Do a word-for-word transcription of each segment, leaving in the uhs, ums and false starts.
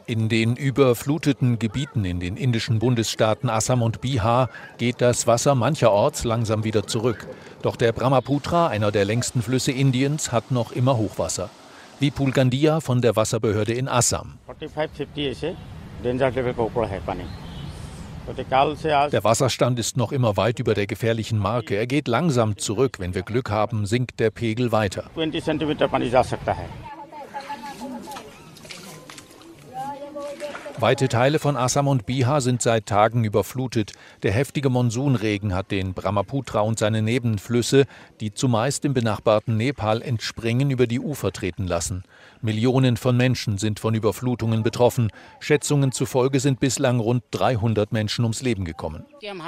In den überfluteten Gebieten in den indischen Bundesstaaten Assam und Bihar geht das Wasser mancherorts langsam wieder zurück. Doch der Brahmaputra, einer der längsten Flüsse Indiens, hat noch immer Hochwasser. Vipul Gandia von der Wasserbehörde in Assam. Der Wasserstand ist noch immer weit über der gefährlichen Marke. Er geht langsam zurück. Wenn wir Glück haben, sinkt der Pegel weiter. Weite Teile von Assam und Bihar sind seit Tagen überflutet. Der heftige Monsunregen hat den Brahmaputra und seine Nebenflüsse, die zumeist im benachbarten Nepal entspringen, über die Ufer treten lassen. Millionen von Menschen sind von Überflutungen betroffen. Schätzungen zufolge sind bislang rund dreihundert Menschen ums Leben gekommen.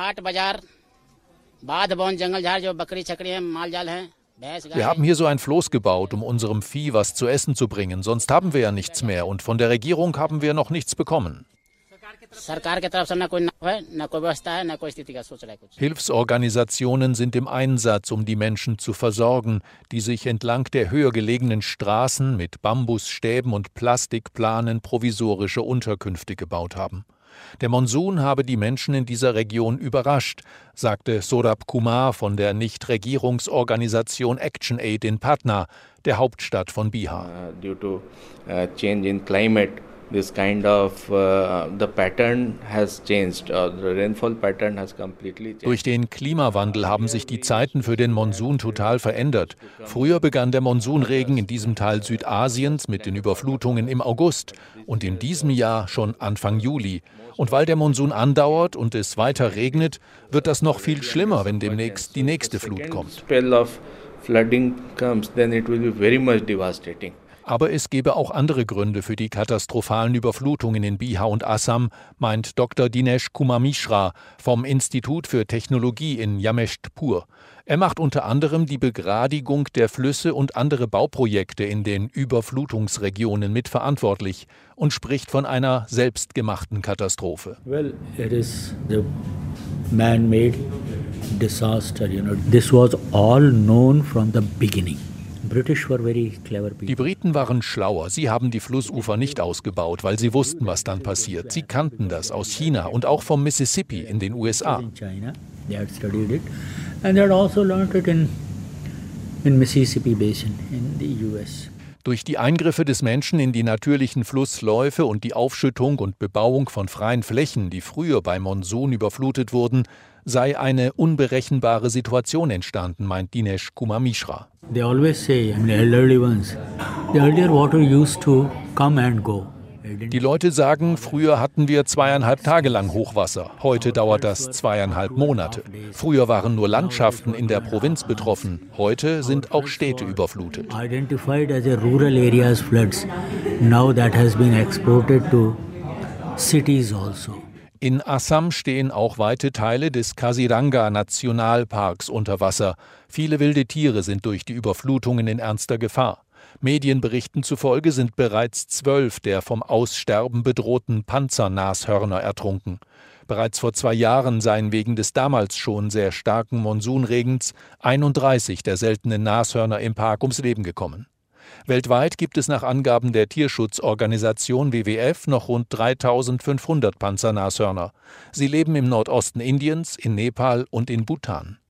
Wir haben hier so ein Floß gebaut, um unserem Vieh was zu essen zu bringen. Sonst haben wir ja nichts mehr. Und von der Regierung haben wir noch nichts bekommen. Hilfsorganisationen sind im Einsatz, um die Menschen zu versorgen, die sich entlang der höher gelegenen Straßen mit Bambusstäben und Plastikplanen provisorische Unterkünfte gebaut haben. Der Monsun habe die Menschen in dieser Region überrascht, sagte Saurabh Kumar von der Nichtregierungsorganisation Action Aid in Patna, der Hauptstadt von Bihar. Uh, due to uh, change in climate, this kind of uh, the pattern has changed. Uh, the rainfall pattern has completely changed. Durch den Klimawandel haben sich die Zeiten für den Monsun total verändert. Früher begann der Monsunregen in diesem Teil Südasiens mit den Überflutungen im August und in diesem Jahr schon Anfang Juli. Und weil der Monsun andauert und es weiter regnet, wird das noch viel schlimmer, wenn demnächst die nächste Flut kommt. Aber es gäbe auch andere Gründe für die katastrophalen Überflutungen in Bihar und Assam, meint Doktor Dinesh Kumar Mishra vom Institut für Technologie in Jamshedpur. Er macht unter anderem die Begradigung der Flüsse und andere Bauprojekte in den Überflutungsregionen mitverantwortlich und spricht von einer selbstgemachten Katastrophe. Well, it is the man-made disaster. You know, this was all known from the beginning. Die Briten waren schlauer. Sie haben die Flussufer nicht ausgebaut, weil sie wussten, was dann passiert. Sie kannten das aus China und auch vom Mississippi in den U S A. Durch die Eingriffe des Menschen in die natürlichen Flussläufe und die Aufschüttung und Bebauung von freien Flächen, die früher beim Monsun überflutet wurden, sei eine unberechenbare Situation entstanden, meint Dinesh Kumar Mishra. They always say, I mean, elderly ones, the earlier water used to come and go. Die Leute sagen, früher hatten wir zweieinhalb Tage lang Hochwasser. Heute dauert das zweieinhalb Monate. Früher waren nur Landschaften in der Provinz betroffen. Heute sind auch Städte überflutet. Identified as a rural areas floods. Now that has been exported to cities also. In Assam stehen auch weite Teile des Kaziranga-Nationalparks unter Wasser. Viele wilde Tiere sind durch die Überflutungen in ernster Gefahr. Medienberichten zufolge sind bereits zwölf der vom Aussterben bedrohten Panzernashörner ertrunken. Bereits vor zwei Jahren seien wegen des damals schon sehr starken Monsunregens einunddreißig der seltenen Nashörner im Park ums Leben gekommen. Weltweit gibt es nach Angaben der Tierschutzorganisation W W F noch rund dreitausendfünfhundert Panzernashörner. Sie leben im Nordosten Indiens, in Nepal und in Bhutan.